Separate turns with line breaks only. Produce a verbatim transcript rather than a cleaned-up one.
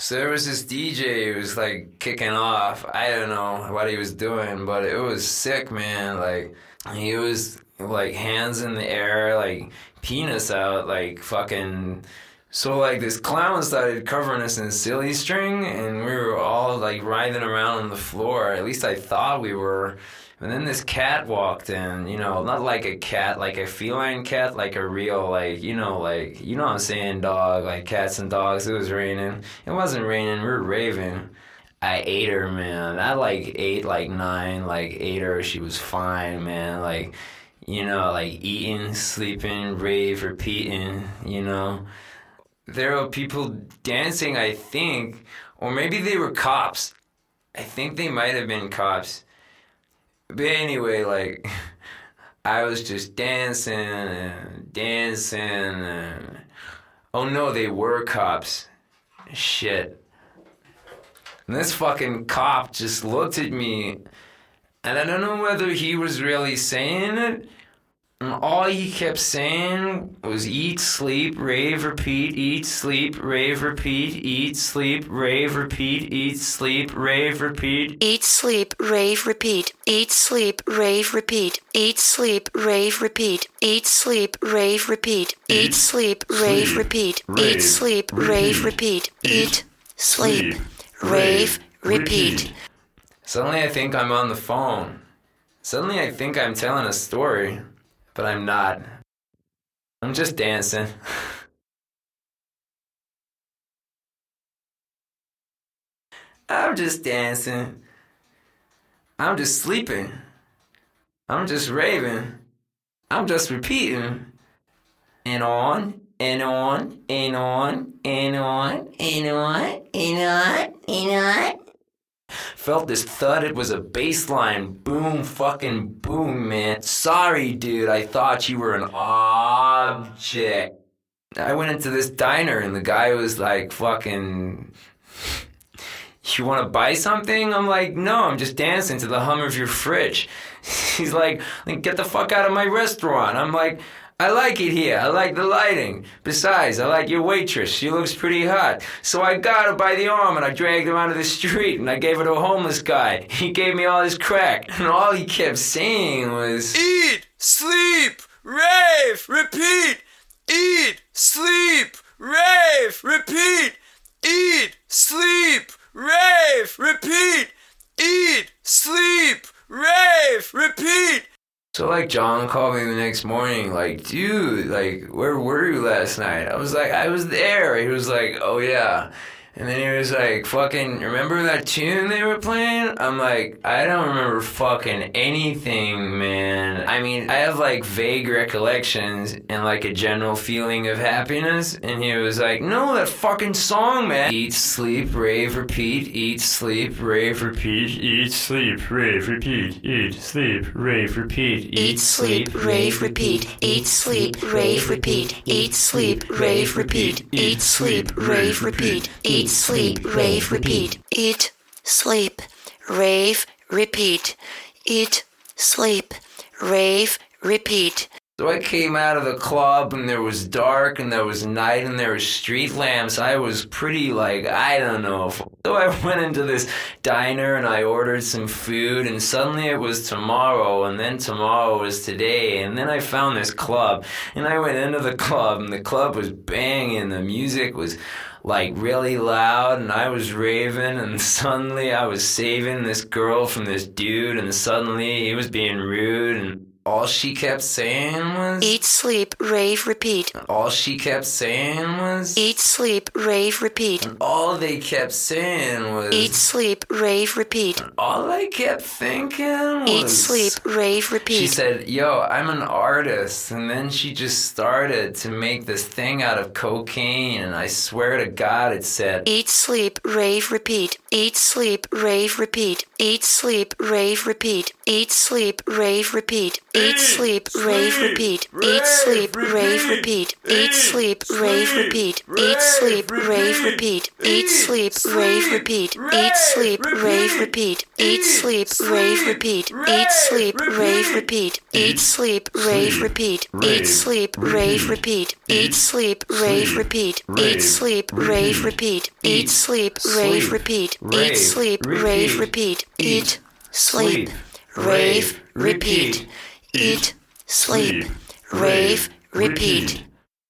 So there was this D J who was like kicking off. I don't know what he was doing, but it was sick, man. Like he was like hands in the air, like penis out, like fucking. So like this clown started covering us in silly string, and we were all like writhing around on the floor. At least I thought we were. And then this cat walked in, you know, not like a cat, like a feline cat, like a real, like, you know, like, you know what I'm saying, dog, like cats and dogs. It was raining. It wasn't raining, we were raving. I ate her, man. I, like, ate, like, nine, like, ate her. She was fine, man. Like, you know, like, eating, sleeping, rave, repeating, you know. There were people dancing, I think, or maybe they were cops. I think they might have been cops. But anyway, like, I was just dancing and dancing and... Oh no, they were cops. Shit. And this fucking cop just looked at me, and I don't know whether he was really saying it. And all he kept saying was eat, sleep, rave, repeat, eat, sleep, rave, repeat, eat, sleep, rave, repeat, eat, sleep, rave, repeat.
Eat, sleep, rave, repeat. Eat, sleep, rave, repeat. Eat, sleep, rave, repeat. Eat, sleep, rave, repeat. Eat, sleep, rave, repeat. Eat, sleep, rave, repeat. Eat, sleep, rave, repeat.
Suddenly I think I'm on the phone. Suddenly I think I'm telling a story. But I'm not. I'm just dancing. I'm just dancing. I'm just sleeping. I'm just raving. I'm just repeating. And on, and on, and on, and on, and on, and on, and on. Felt this thud, it was a bass line. Boom, fucking boom, man. Sorry, dude, I thought you were an object. I went into this diner and the guy was like, fucking, you want to buy something? I'm like, no, I'm just dancing to the hum of your fridge. He's like, get the fuck out of my restaurant. I'm like, I like it here. I like the lighting. Besides, I like your waitress. She looks pretty hot. So I got her by the arm and I dragged her onto the street and I gave her to a homeless guy. He gave me all his crack. And all he kept saying was, eat, sleep, rave, repeat. Eat, sleep, rave, repeat. Eat, sleep, rave, repeat. Eat, sleep, rave, repeat. So, like, John called me the next morning, like, dude, like, where were you last night? I was like, I was there. He was like, oh, yeah. And then he was like, fucking, remember that tune they were playing? I'm like, I don't remember fucking anything, man. I mean, I have, like, vague recollections and, like, a general feeling of happiness. And he was like, no, that fucking song, man. Eat, sleep, rave, repeat. Eat, sleep, rave, repeat. Eat, sleep, rave, repeat. Eat, sleep, rave, repeat.
Eat, sleep, rave, repeat. Eat, sleep, rave, repeat. Eat, sleep, rave, repeat. Eat, sleep, rave, repeat. Eat, sleep, rave, repeat. Eat, sleep, rave, repeat. Eat, sleep, rave, repeat.
So I came out of the club and there was dark and there was night and there was street lamps. I was pretty like, I don't know. So I went into this diner and I ordered some food and suddenly it was tomorrow and then tomorrow was today. And then I found this club and I went into the club and the club was banging. The music was like really loud and I was raving and suddenly I was saving this girl from this dude and suddenly he was being rude and all she kept saying was...
Eat, sleep, rave, repeat.
All she kept saying was...
Eat, sleep, rave, repeat.
And all they kept saying was...
Eat, sleep, rave, repeat.
And all I kept thinking was...
Eat, sleep, rave, repeat.
She said, yo, I'm an artist. And then she just started to make this thing out of cocaine. And I swear to God it said...
Eat, sleep, rave, repeat. Eat, sleep, rave, repeat. Eat, sleep, rave, repeat. Eat, sleep, rave, repeat. eat, sleep, rave, repeat, eat, sleep, rave, repeat, eat, sleep, rave, repeat, eat, sleep, rave, repeat, eat, sleep, rave, repeat, eat, sleep, rave, repeat, eat, sleep, rave, repeat, eat, sleep, rave, repeat, eat, sleep, rave, repeat, eat, sleep, rave, repeat, eat, sleep, rave, repeat, eat, sleep, rave, repeat, eat, sleep, rave, repeat, eat, sleep, rave, repeat, eat, sleep, rave, repeat, eat, sleep, rave, repeat.